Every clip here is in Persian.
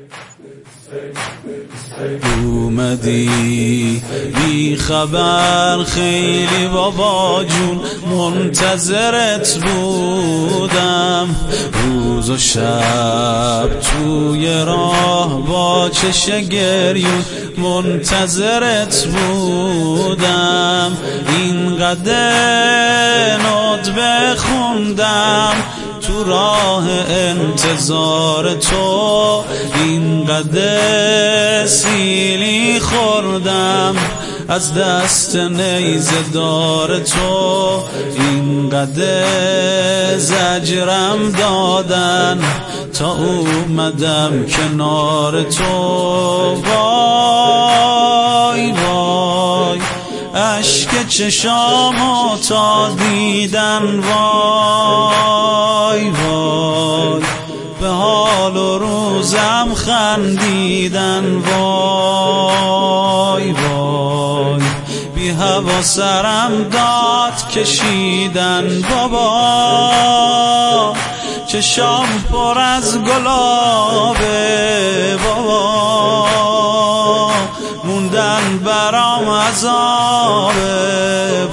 اومدی بی خبر خیلی بابا جون، منتظرت بودم روز و شب توی راه با چش گریون، منتظرت بودم اینقدر ندبه خوندم تو راه انتظار تو، اینقدر سیلی خوردم از دست نیزه دار تو، اینقدر زجرم دادن تا اومدم کنار تو. وای وای اشک چشامو تا دیدن، وای وای به حال و روزم خندیدن، وای وای بی هوا سرم داد کشیدن. بابا چشام پر از گلابه، بابا موندن برام عذابه،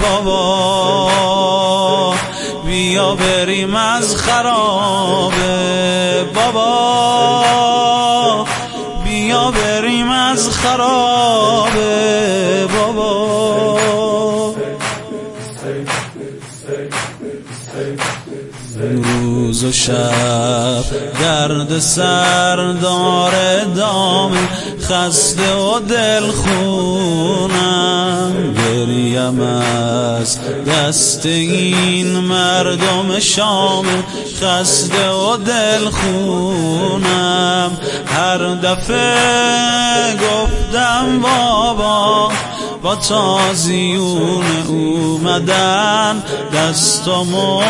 بابا بیا بریم از خرابه، بابا بیا بریم از خرابه، بابا. روز و شب درد سر داره دامه، خسته و دل خونم، گریم از دست این مردم شامه، خسته و دل خونم. هر دفعه گفتم بابا با تازیون اومدن، دستامو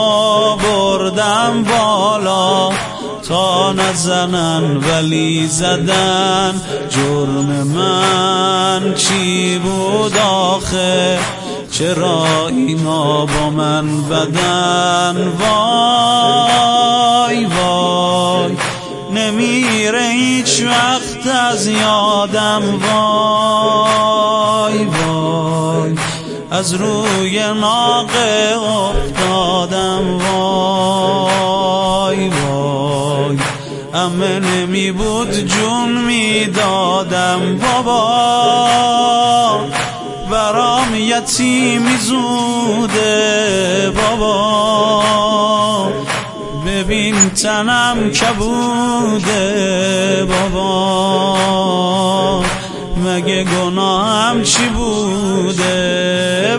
بردم بالا تا نزنن ولی زدن. جرم من چی بود آخه، چرا اینا با من بدن؟ وای وای نمیره هیچ وقت از یادم، وای وای از روی ناقه افتادم، وای وای امه نمی بود جون میدادم، بابا برام یتیمی زوده، بابا ببین تنم کبوده، بابا مگه گناهم چی بوده،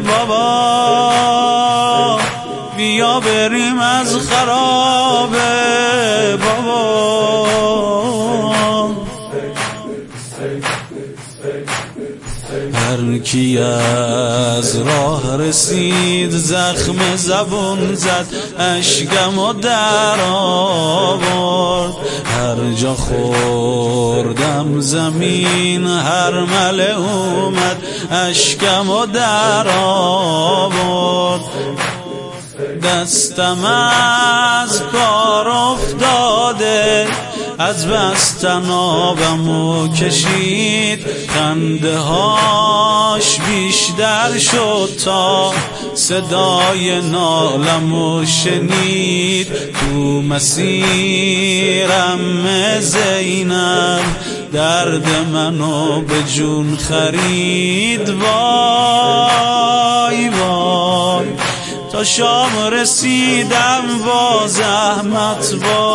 بابا بیا بریم از خرابه، بابا. هر کی از راه رسید زخم زبون زد، اشکمو در آورد. هر جا خوردم زمین هر مله اومد، اشکمو در آورد. دستم از کار افتاده، از بستن آبمو کشید، خنده هاش بیشتر شد تا صدای نالمو شنید. تو مسیرم زینب درد منو به جون خرید، وای وای تا شام رسیدم با زحمت،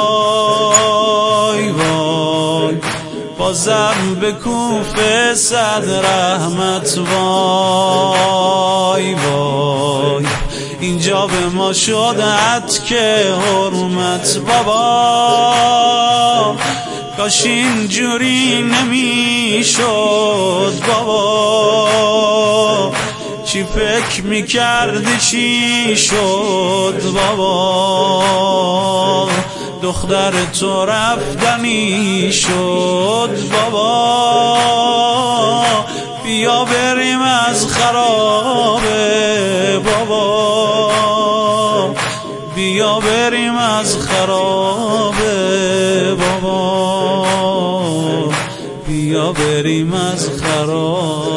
وای وای بازم به کوفه صد رحمت، وای وای اینجا به ما شد که حرمت، بابا کاش اینجوری نمیشد، بابا چی فکر میکردی چی شد، بابا دختر تو رفتنی شد، بابا بیا بریم از خرابه، بابا بیا بریم از خرابه، بابا. بیا بریم از خرابه.